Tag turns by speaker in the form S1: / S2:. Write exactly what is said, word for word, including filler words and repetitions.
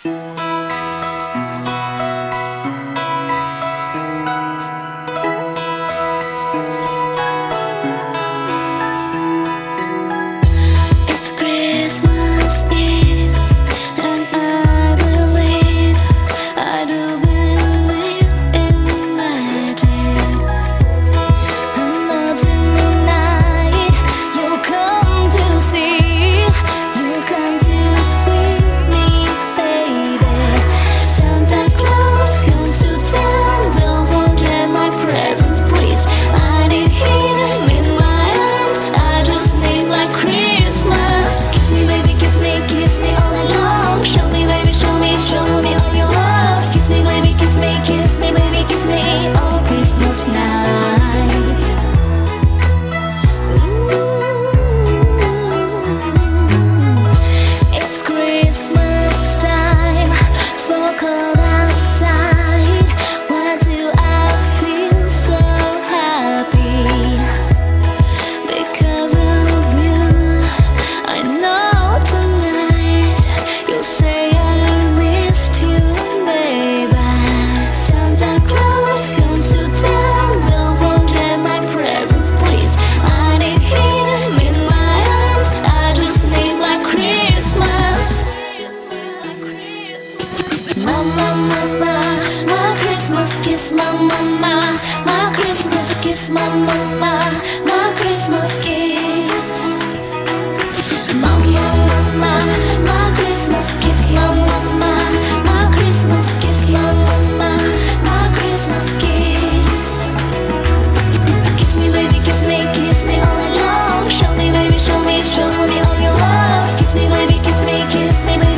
S1: It's Christmas Eve, and I believe, I do believe in magic. And now tonight you come to see, you come to see me, baby. Santa Claus comes to town, don't forget my presents, please. I need him in my arms, I just need my Christmas. Kiss me, baby, kiss me, kiss me all night long. Show me, baby, show me, show me all your love. Kiss me, baby, kiss me, kiss me, baby, kiss me all Christmas night. It's Christmas time, so cold outside. Why do I feel so happy? Because of you. I know tonight you'll say I missed you, baby. Santa Claus comes to town, don't forget my presents, please. I need him in my arms, I just need my Christmas. Mama, mama, my Christmas kiss, my mama, my Christmas kiss, my mama, my Christmas kiss. Mama, mama, my Christmas kiss, my mama, my Christmas kiss, my mama, my Christmas kiss. Kiss me, baby, kiss me, kiss me all night long. Show me, baby, show me, show me all your love. Kiss me, baby, kiss me, kiss me, baby.